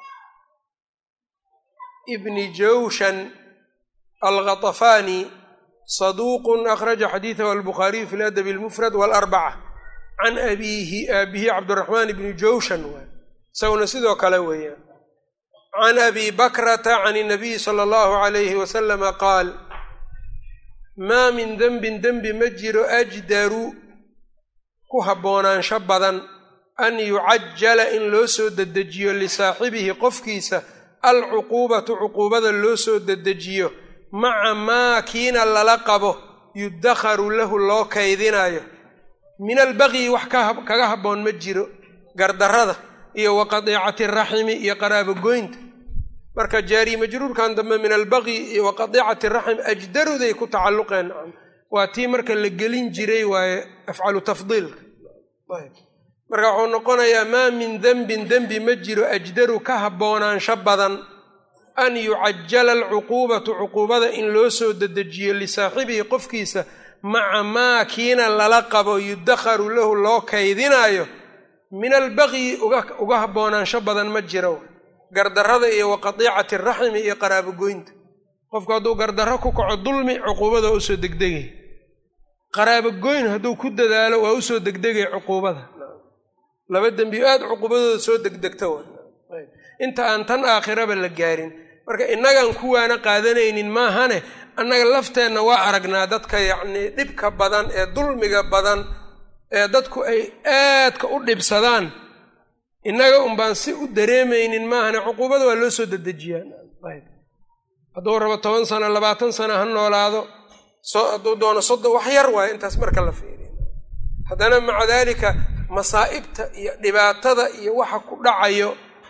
ابن جوشن الغطفاني صدوق أخرج حديثه البخاري في الأدب المفرد والأربعة عن أبيه عبد الرحمن بن جوشن سونا سيدو كلاويا عن أبي بكرة عن النبي صلى الله عليه وسلم قال ما من ذنب مجر أجدر كهبونان شبدا أن يعجل إن لوسو ددجيو لصاحبه قفكيسة عقوبة لوسو ددجيو مع ما كين للقبه يدخر له الله كيدنايو من البغي وحكاهبون مجر قردرده إيا وقطيعة الرحم إيا قراب قوينت marka jaari majruur kan dambe min albaghi wa qadi'ati arrahim ajdaruday ku tacalluqeen waa tii marka la gelin jiray waa afcalu tafdiil. marka wuxuu noqonayaa maa min dambi ma jiro ajdaru ka haboonaansho badan an yucajjala alcuquubatu cuquubada in loo soo dedejiyo lisaaxibihi qofkiisa maca maa kiina lala qabo yudakharu lahu loo kaydinaayo min albaghi uga haboonaansho badan ma jiro gardarrada iyo waqadiicati raximi iyo qaraabo goynta. qofku hadduu gardarro ku kaco dulmi cuquubada u soo degdegay, qaraabo goyn hadduu ku dadaalo waa u soo degdegay cuquubada. laba dembi aad cuquubadooda soo degdegta inta aan tan aakhiraba la gaarin. marka innagaan kuwaana qaadanaynin maahane annaga lafteenna waa aragnaa dadka yacnii dhibka badan ee dulmiga badan ee dadku ay aadka u dhibsadaan innaga un baan si u dareemaynin maahane cuquubada waa loo soo dedejiyaa. hadduu rabo 10 sano 20 sano ha noolaado hadduu doono 30 wax yar waaye intaas marka la fiiriyo. haddana maca daalika masaa'ibta iyo dhibaatada iyo waxa ku dhacayo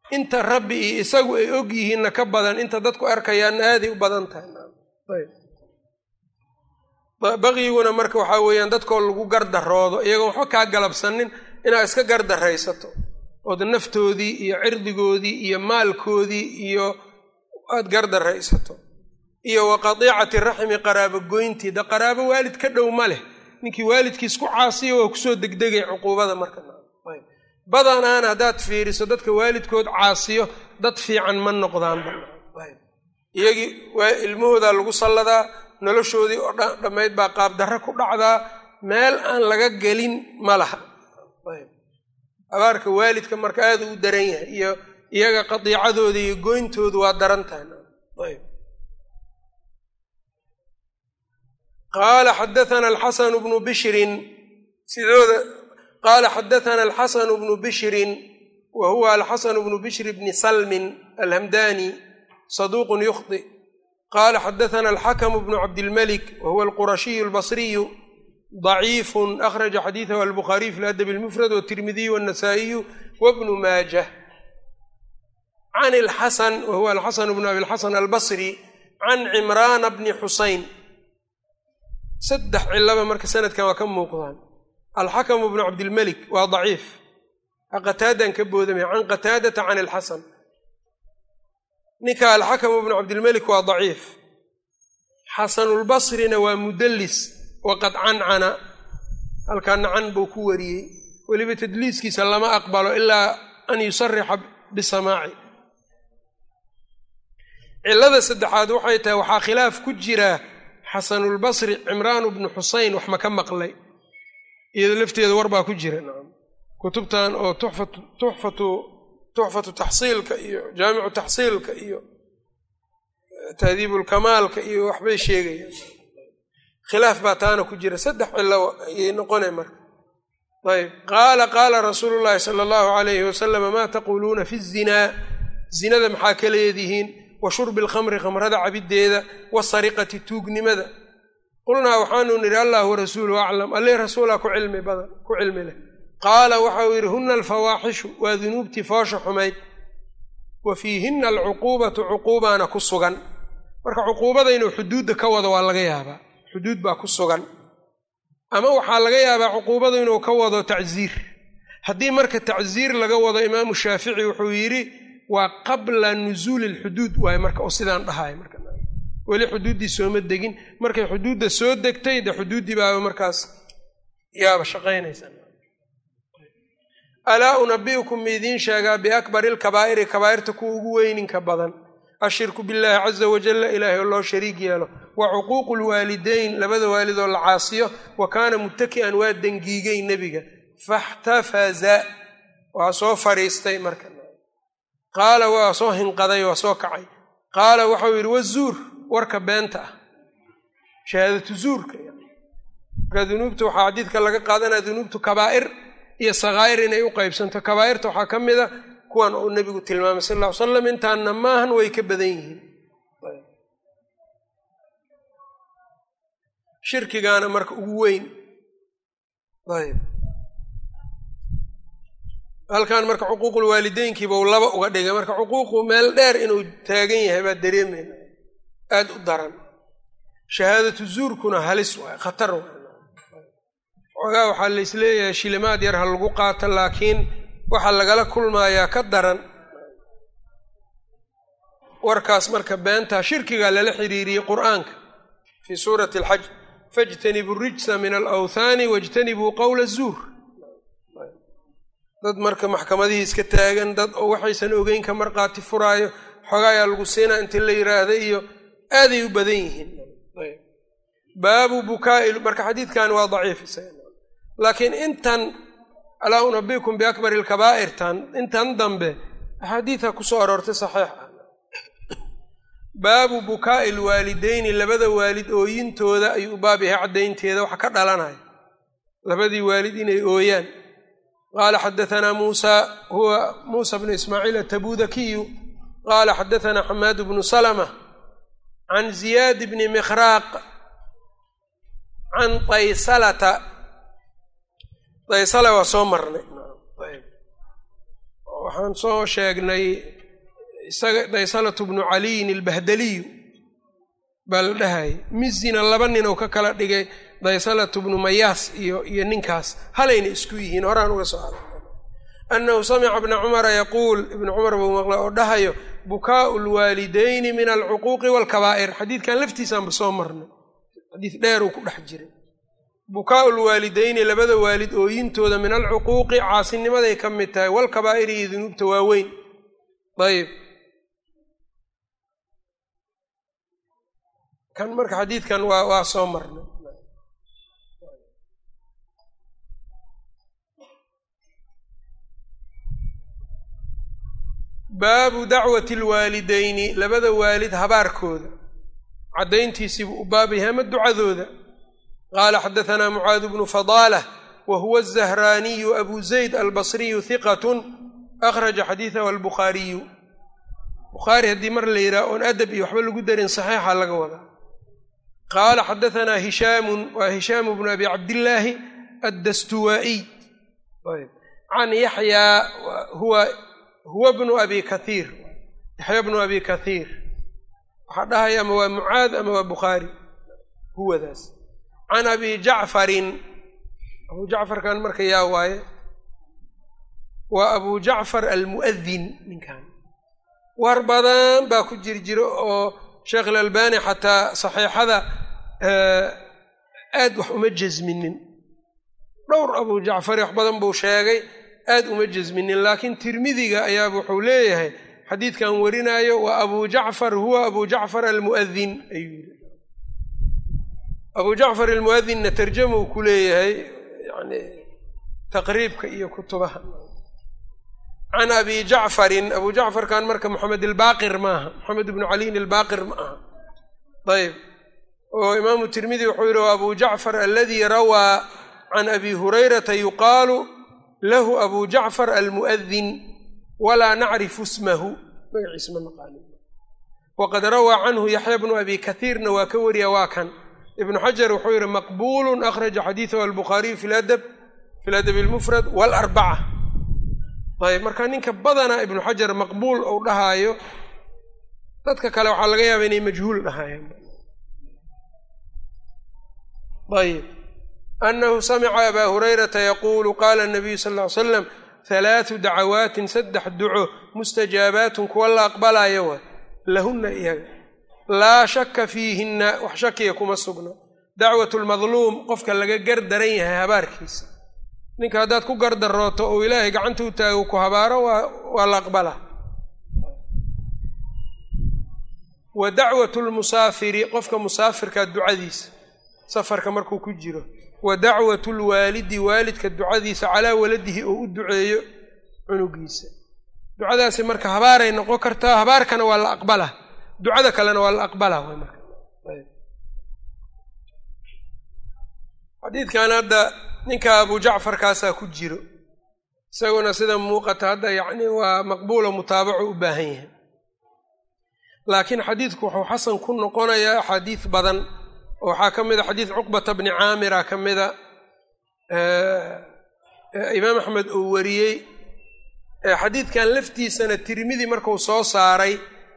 inta rabbi iyo isagu ay og yihiinna ka badan inta dadku arkayaan aaday u badan tahay. baqyiguna marka waxaa weeyaan dadkoo lagu gardaroodo iyagoon waxba kaa galabsanin inaad iska gardaraysato ood naftoodii iyo cirdigoodii iyo maalkoodii iyo aad gardaraysato. iyo wa qadiicati raxmi qaraabo goyntii da qaraabo waalid ka dhow ma leh ninkii waalidkiis ku caasiya waa kusoo degdegay cuquubada marka. badanaan haddaad fiiriso dadka waalidkood caasiyo dad fiican ma noqdaan. iyagii ilmahoodaa lagu salladaa, noloshoodii oo dhammayd baa qaabdarro ku dhacdaa, meel aan laga gelin ma laha. abaarka waalidka marka aad u daran yahay iyo iyaga qadiicadooda iyo goyntoodu waa daran tahay. qaala xadathana alxasanu bnu bishrin sidooda qaala xadathana alxasanu bnu bishrin wa huwa alxasanu bnu bishri bni salmin alhamdani saduuqun yukhdi. qaala xadathana alxakamu bnu cabdilmalik wa huwa alqurashiyu albasriyu ضaciifu akhraja xadiidahu albukhaariyu fi ladab almufrad watirmidiyu wannasaa'iyu wabnu maajah can alxasan wa huwa alxasan bnu abi lxasan albasri can cimraana bni xusayn. saddex cilaba marka sanadkan waa ka muuqdaan. alxakamu bnu cabdilmalik waa daciif, qataadan ka boodamaya can qataadata can alxasan. ninka alxakamu bnu cabdilmalik waa daciif. xasanulbasrina waa mudallis waqad cancana, halkaana can buu ku wariyey, weliba tadliiskiisa lama aqbalo ilaa an yusarixa bisamaaci. cilada saddexaad waxay tahay waxaa khilaaf ku jira xasanulbasri cimraanu bnu xusayn wax ma ka maqlay, iyado lafteeda war baa ku jira. kutubtan oo tuxfatu taxsiilka iyo jaamicu taxsiilka iyo tahdiibulkamaalka iyo waxbay sheegayaan. khilaaf baa taana ku jira, saddex cilo ayay noqonay marka. ayb qaala rasuulu llaahi sala allahu alayhi wasalam maa taquuluuna fi zinaa, zinada maxaa ka leedihiin, wa shurbi alkhamri khamrada cabiddeeda, wasariqati tuugnimada. qulnaa waxaanu nidhi allah warasuuluhu aclam, alle rasuulaa ku cilmi leh. qaala waxau yidhi huna alfawaaxishu waa dunuubtii foosha xumayd, wa fiihinna alcuquubatu cuquubaana ku sugan. marka cuquubada inuu xuduudda ka wado waa laga yaabaa, xuduud baa ku sugan, ama waxaa laga yaabaa cuquubada inuu ka wado tacsiir. haddii marka tacsiir laga wado imaamu shaafici wuxuu yidhi waa qabla nusuuli alxuduud waaye marka oo sidaan dhahay marka weli xuduuddii sooma degin, markay xuduudda soo degtay de xuduuddii baaba markaas yaaba shaqaynaysa. alaa unabi'ukum miidiin sheegaa biakbari alkabaa'iri kabaa'irta kuwa ugu weyninka badan, ashirku billaahi caza wajalla ilaahay oo loo shariig yeelo, wa cuquuqu lwaalidayn labada waalidoo la caasiyo, wa kaana muttaki'an waa dengiigay nebiga, faxtafaza waa soo fadhiistay marka. qaala waa soo hinqaday waa soo kacay. qaala waxau yidhi wazuur, warka beenta ah, shahaadatu zuurka. marka dunuubta waxaa xadiidka laga qaadanaya dunuubtu kabaa'ir iyo sakaa'ir inay u qaybsanto. kabaa'irta waxaa ka mid a kuwan uu nebigu tilmaamay sal lla ly slam, intaanna maahan way ka badan yihiin. shirkigaana marka ugu weyn. ayb halkan marka cuquuqulwaalideynkiiba u laba uga dhigay, marka cuquuqu meel dheer inuu taagan yahay baa dareemayna, aada u daran. shahaadatu zuurkuna halis waay, khatar waay. xoogaa waxaa laisleeyahay shilimaad yar ha lagu qaato, laakiin waxaa lagala kulmayaa ka daran. warkaas marka beentaa shirkigaa lala xiriiriyey qur'aanka fii suurati alxaj, fajtanibuu rijsa min alawthaani wajtanibuu qowla zuur. dad marka maxkamadihii iska taagan, dad oo waxaysan ogeyn ka marqaati furaayo, xogaayaa lagu siinaa inta la yidhaahda iyo aaday u badan yihiin. baabu bukaai, marka xadiidkan waa daciif isaga, laakiin intan alaa unabikum biakbari alkabaa'irtan intan dambe axaadiidha ku soo aroortay saxiix ah. baabu bukaa'i alwaalidayni, labada waalid ooyintooda ayuu u baab yahay caddaynteeda waxa ka dhalanaya labadii waalid inay ooyaan. qaala xadahanaa muusa huwa muusa bnu ismaaciil atabudakiyu qaala xadahanaa xamaad bnu salama can ziyaad bni mikhraaq can taysalata. taysala waa soo marnay, waxaan soo sheegnay isaga daysalatu bnu caliyin albahdaliyu baa la dhahay mizina laba nin oo ka kala dhigay daysalatu bnu mayaas iyo ninkaas halayna isku yihiin horaan uga soo haday annahu samica ibna cumara yaquul ibnu cumar buu maqlay oo dhahayo bukaa'u lwaalidayni min alcuquuqi waalkabaa'ir xadiidkan laftiisaanba soo marnay xadiid dheer uu ku dhex jiray bukaa'u lwaalidayni labada waalid ooyintooda min alcuquuqi caasinimaday ka mid tahay waalkabaa'iri iyo dunuubta waaweyn ayb kan marka xadiidkan waa soo marnay baabu dacwati alwaalidayni labada waalid habaarkooda caddayntiisiibuu u baab yahay ama ducadooda qaala xadahanaa mucaadu bnu fadaalah wa huwa azahraaniyu abu zayd albasriyu hiqatun akhraja xadiidahu albukhaariyu bukhaari haddii mar la yidhaha oon adab iyo waxba lagu darin saxiixa laga wadaa qaala xadahanaa hishaamun waa hishaamu bnu abi cabdillaahi addastuwaa'iy can yaxyaa huwa bnu abi kathiir yaxya bnu abi kathiir waxaa dhahaya ama waa mucaad ama waa bukhaari huwadaas can abi jacfarin abu jacfarkan marka yaa waaye waa abu jacfar almu'adin ninkan war badan baa ku jiro oo sheekh alalbani xataa saxiixada aad wax uma jasminin dhowr abu jacfari wax badan buu sheegay aad uma jasminin laakiin tirmidiga ayaaba wuxuu leeyahay xadiidkan warinaayo waa abu jacfar huwa abu jacfar almu'adin ayuu yidhi abu jacfar almu'adinna tarjama uu ku leeyahay yani taqriibka iyo kutubaha can abi jacfarin abu jacfarkan marka moxamed albaqir maaha moxamed ibnu caliin albaqir ma aha ayb oo imaamu tirmidi wuxuu yidhi abu jacfar aladii rawaa can abi hurayrata yuqaalu lahu abu jacfar almu'adin walaa nacrifu ismahu magaciisa ma naqaanin waqad rawaa canhu yaxya bnu abi kathiirna waa ka wariya waa kan ibnu xajar wuxuu yidhi maqbuulun akhraja xadiidahu albukhaariyu fi ladab almufrad waalarbaca ayb marka ninka badanaa ibnu xajar maqbuul ou dhahaayo dadka kale waxaa laga yaaba inay majhuul dhahaayeen ayb annahu samica abaa hurayrata yaquulu qaala nabiyu sal ll ly slam halaathu dacawaatin saddex duco mustajaabaatun kuwa la aqbalaayo waa lahunna iyaga laa shaka fiihinna wax shakiya kuma sugno dacwatu lmadluum qofka laga gardaran yahay habaarkiisa ninka haddaad ku gardarooto oo ilaahay gacanta u taago ku habaaro waa la aqbalaa wa dacwatu lmusaafiri qofka musaafirka ducadiisa safarka markuu ku jiro wa dacwatu lwaalidi waalidka ducadiisa calaa waladihi oo u duceeyo cunugiisa ducadaasi marka habaaray noqon kartaa habaarkana waa la aqbalaa ducada kalena waa la aqbalaa way marka xadiidkan hadda ninka abu jacfarkaasaa ku jiro isaguna sida muuqata hadda yacni waa maqbuulo mutaabaco u baahan yahay laakiin xadiidku wuxuu xasan ku noqonayaa axaadiis badan oo waxaa ka mid a xadiis cuqbata bni caamira ka mida imaam axmed uu wariyey xadiidkan laftiisana tirmidi markuu soo saaray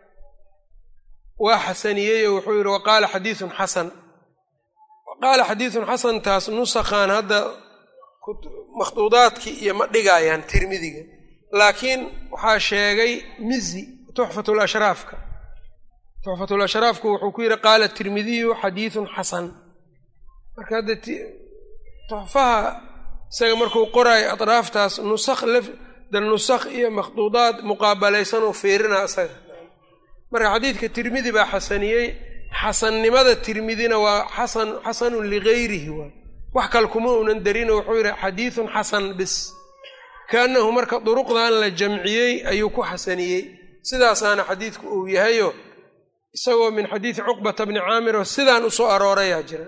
waa xasaniyey oo wuxuu yidhi waqaala xadiisun xasan qaala xadiisun xasantaas nusakhaan hadda makhduudaadkii iyo ma dhigaayaan tirmidiga laakiin waxaa sheegay mizi tuxfatulashraafka tuxfatulashraafku wuxuu ku yidhi qaala tirmidiyu xadiisun xasan marka hadda tuxfaha isaga markuu qoraayo atraaftaas nusakh iyo makhduudaad muqaabalaysanuu fiirinaa isaga marka xadiidka tirmidi baa xasaniyey xasannimada tirmidina waa xasanun ligayrihi waay wax kale kuma unan darino wuxuu yidhi xadiidun xasan bis kaannahu marka duruqdan la jamciyey ayuu ku xasaniyey sidaasaana xadiidku uu yahayo isagoo min xadiidi cuqbata bni caamir oo sidaan u soo aroorayaa jira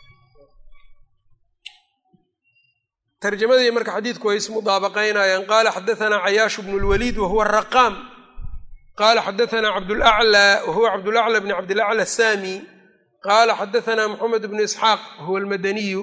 tarjamadii marka xadiidku way ismudaabaqaynayaan qaala xadahanaa cayaash bnu lwaliid wahuwa araqaam qaala xadahanaa cabdulaclaa wahuwa cabdulaclaa bni cabdilaclaa asaami qaala xadahanaa moxamed bnu isxaaq wahuwa almadaniyu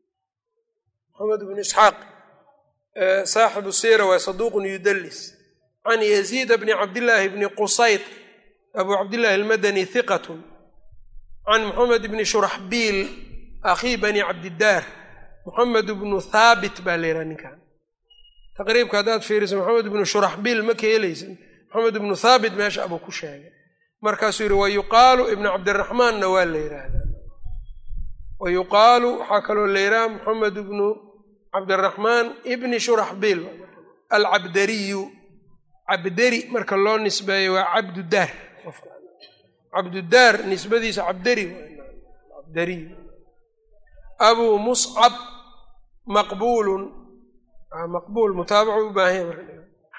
moxamed bnu isxaaq saaxibu siira waa saduuqun yudalis can yaziid bni cabdillaahi bni qusayt abu cabdillahi almadani hiqatun can moxamed bni shuraxbiil akhii bani cabdidaar moxamed bnu thaabit baa la yidhaha ninkan taqriibka haddaad fiiriso moxamed bnu shuraxbiil ma ka helaysin moxamed bnu thaabit meesha abuu ku sheegay markaasuu yidhi wayuqaalu ibnu cabdiraxmaanna waa la yidhaahdaa wayuqaalu waxaa kaloo la yidhaha moxamed bnu cabdiraxmaan ibni shuraxbiil alcabdariyu cabdari marka loo nisbeeyo waa cabdudaar cabdudaar nisbadiisa cabdari abuu muscab maqbuulun maqbuul mutaabacu u baahan yahay marka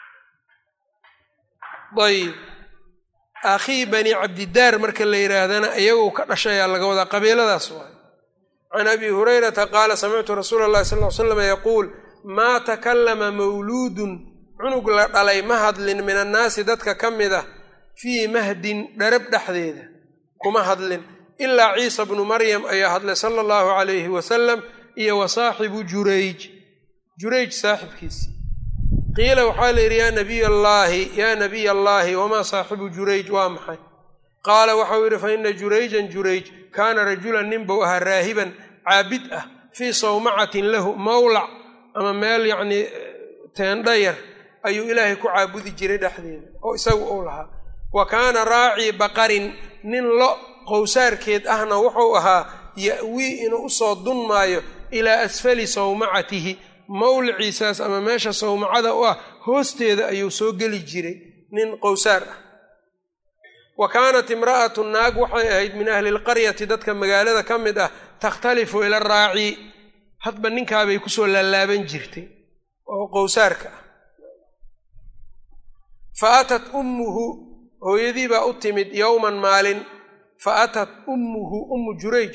ayb akhii bani cabdidaar marka la yidhaahdana iyagoo ka dhashayaa laga wadaa qabiiladaas waay can abi hurayrata qaala samictu rasuula allahi sal ly slam yaquul maa takallama mawluudun cunug la dhalay ma hadlin min annaasi dadka ka mid ah fii mahdin dharab dhexdeeda kuma hadlin ilaa ciisa bnu maryam ayaa hadlay sala allahu calayhi wasalam iyo wa saaxibu jurayj saaxibkiisi qiila waxaa la yidhi yaa nabiy allaahi wamaa saaxibu jurayj waa maxay qaala waxau yidhi fa ina jurayjan jurayj kaana rajulan nin buu ahaa raahiban caabid ah fii sawmacatin lahu mawlac ama meel yacnii teendhayar ayuu ilaahay ku caabudi jiray dhexdeeda oo isagu uu lahaa wa kaana raacii baqarin nin lo qowsaarkeed ahna wuxuu ahaa ya'wii inuu usoo dunmaayo ilaa asfali sawmacatihi mawliciisaas ama meesha sawmacada u ah hoosteeda ayuu soo geli jiray nin qowsaar ah wa kaanat imra'atu naag waxay ahayd min ahli lqaryati dadka magaalada ka mid ah takhtalifu ila raaci hadba ninkaabay kusoo laalaaban jirtay oo qowsaarka ah fa atat ummuhu hooyadii baa u timid yowman maalin fa atat ummuhu ummu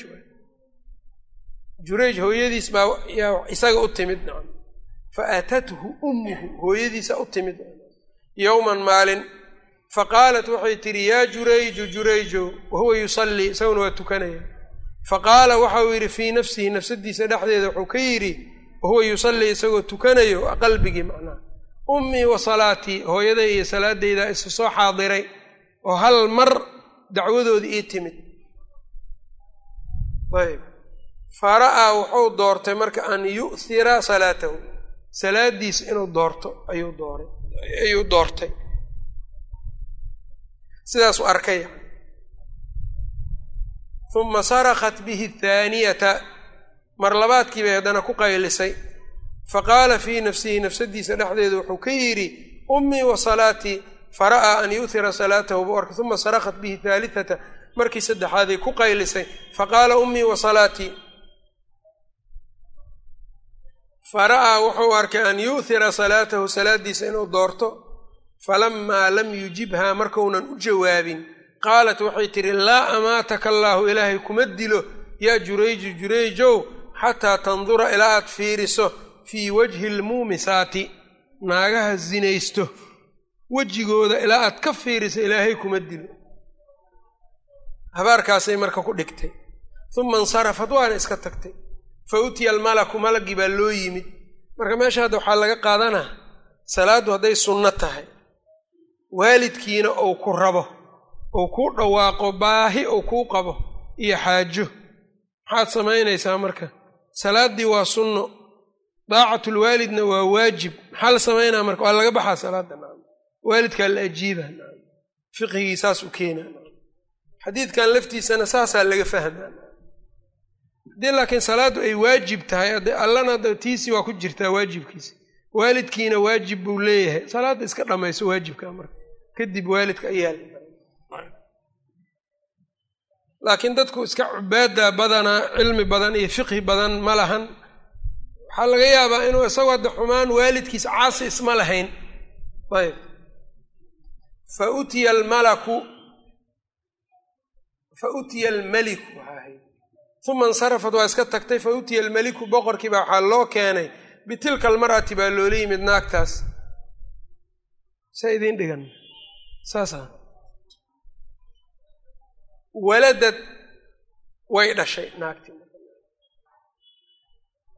jurayj hooyadiis baa isaga u timid fa atathu ummuhu hooyadiisa u timid yowman maalin faqaalat waxay tidhi yaa jurayjo wahuwa yusallii isaguna waa tukanaya faqaala waxau yidhi fii nafsihi nafsadiisa dhexdeeda wuxuu ka yidhi wahuwa yusallii isagoo tukanayo qalbigii macnaha ummii wa salaatii hooyaday iyo salaadayda isu soo xaadiray oo hal mar dacwadoodii ii timid ayb fara'aa wuxuu doortay marka an yu'hira salaatahu salaadiisa inuu doorto ayuu doortay sidaasuu arkay uma sarakhat bihi athaaniyata mar labaadkii bay haddana ku qaylisay faqaala fii nafsihi nafsadiisa dhexdeeda wuxuu ka yidhi ummii wa salaatii fara'aa an yu'hira salaatahu buu arkay uma sarakhat bihi thaalitata markii saddexaaday ku qaylisay faqaala ummii wa salaatii fara'aa wuxuu arkay an yu'hira salaatahu salaadiisa inuu doorto falamaa lam yujibhaa markaunan u jawaabin qaalat waxay tidhi laa amaataka allaahu ilaahay kuma dilo yaa jurayjow xataa tandura ilaa aad fiiriso fii wajhi lmuumisaati naagaha zinaysto wejigooda ilaa aad ka fiiriso ilaahay kuma dilo habaarkaasay marka ku dhigtay uma insarafad waana iska tagtay fa utiya almalaku malagii baa loo yimid marka meesha hadda waxaa laga qaadanaa salaaddu hadday sunno tahay waalidkiina uu ku rabo uu kuu dhawaaqo baahi uu kuu qabo iyo xaajo maxaad samaynaysaa marka salaaddii waa sunno daacatulwaalidna waa waajib maxaa la samaynaa marka waa laga baxaa salaadda waalidkaa la ajiiba fiqhigii saas u keena xadiidkan laftiisana saasaa laga fahmaa haddii laakiin salaaddu ay waajib tahay allana tiisii waa ku jirtaa waajibkiisa waalidkiina waajib buu leeyahay salaadda iska dhammayso waajibka marka kadib waalidka ayaa laakiin dadku iska cubaada badanaa cilmi badan iyo fiqhi badan ma lahan waxaa laga yaabaa inuu isagoo hadda xumaan waalidkiis caasi isma lahayn ayb fa utiya almaliku uma insarafat waa iska tagtay fa utiya almeliku boqorkii baa waxaa loo keenay bitilka almar'ati baa loola yimid naagtaas saa idiin dhigan saasa waladad way dhashay naagtii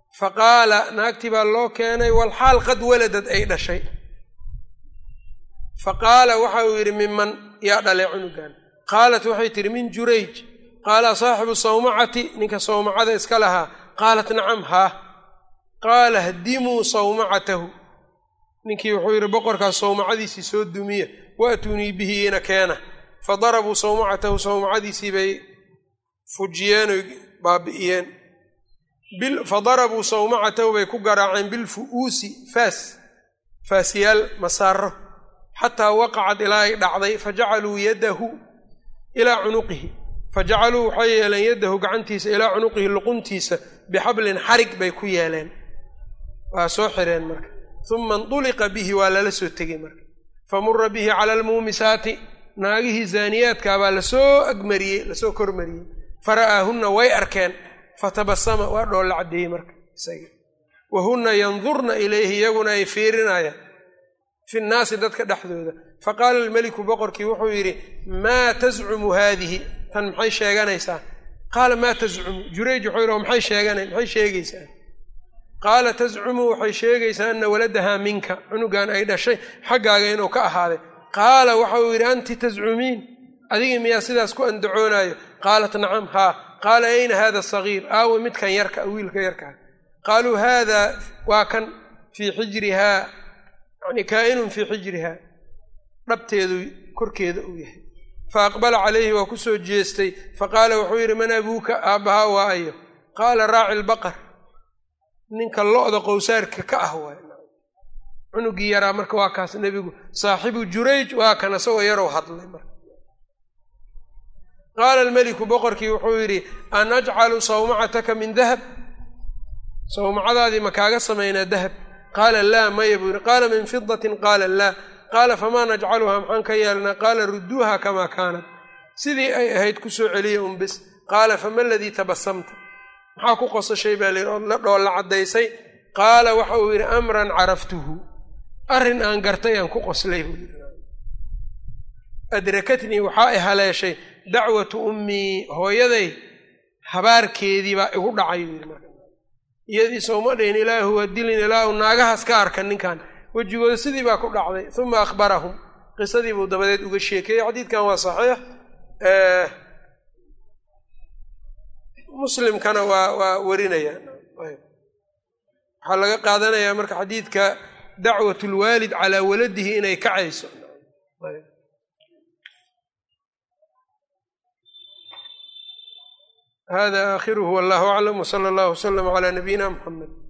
faqaala naagtii baa loo keenay walxaal qad waladad ay dhashay faqaala waxa uu yidhi miman yaa dhalay cunugan qaalat waxay tihi min jurayj qaala saaxibu sawmacati ninka sawmacada iska lahaa qaalat nacam haa qaala hdimuu sawmacatahu ninkii wuxuu yidhi boqorkaas sawmacadiisii soo dumiya waatuunii bihi ina keena fadarabuu sawmacatahu sawmacadiisii bay fujiyeen oy baabi'iyeen fadarabuu sawmacatahu bay ku garaaceen bilfu'uusi faasyaal masaaro xataa waqacad ilaa ay dhacday fajacaluu yadahu ilaa cunuqihi fajacaluu waxay yeeleen yadahu gacantiisa ilaa cunuqihi luquntiisa bixablin xarig bay ku yeeleen waa soo xireen marka uma induliqa bihi waa lala soo tegey marka famura bihi cala almuumisaati naagihii zaaniyaadkaa baa lasoo agmariyey lasoo kormariyey fara'aahunna way arkeen fatabasama waa dhoolla caddeeyey marka isaga wahunna yandurna ilayhi iyaguna ay fiirinayaan fi nnaasi dadka dhexdooda faqaala almeliku boqorkii wuxuu yidhi maa tascumu haadihi tan maxay sheeganaysaa qaala maa tascumu jurayj wuxuu yidhi maxay sheegaysaa qaala tascumu waxay sheegaysaa ana waladahaa minka cunugan ay dhashay xaggaaga inuu ka ahaaday qaala waxa uu yidhi anti tascumiin adigii miyaa sidaas ku andacoonaayo qaalat nacam haa qaala ayna hada asagiir aawe midkan yarka wiilka yarkaa qaaluu haada waa kan fii xijrihaa yani kaa'inun fii xijrihaa dhabteedu korkeeda uu yahay faaqbala calayhi waa ku soo jeestay faqaala wuxuu yidhi man abuuka aabbahaa waa ayo qaala raaci lbaqar ninka lo'da qowsaarka ka ah waay cunugii yaraa marka waa kaas nebigu saaxibu jurayj waa kan isagoo yarow hadlay marka qaala almeliku boqorkii wuxuu yidhi an ajcalu sawmacataka min dahab sawmacadaadii ma kaaga samaynaa dahab qaala laa maya buu yidhi qaala min fidatin qaala laa qaala famaa najcaluhaa maxaan ka yeelnaa qaala rudduuha kamaa kaanat sidii ay ahayd ku soo celiya un bis qaala fama aladii tabasamta maxaa ku qosashay baa layidhi ood la dhoolla caddaysay qaala waxa uu yidhi amran caraftuhu arrin aan gartay aan ku qoslay buu yidhi adrakatnii waxaa i haleeshay dacwatu ummii hooyaday habaarkeedii baa igu dhacay buu yidhi marka iyadii sooma dhayn ilaahu waa dilin ilaahu naagahaas ka arkan ninkan wejigooda sidii baa ku dhacday uma akhbarahum qisadii buu dabadeed uga sheekeeyey xadiidkan waa saxiix muslimkana waa warinayaan waxaa laga qaadanayaa marka xadiidka dacwat lwaalid calaa waladihi inay kacayso hada aakhiruhu wallahu aclam wsala allahu waslama calaa nabiyina muxamed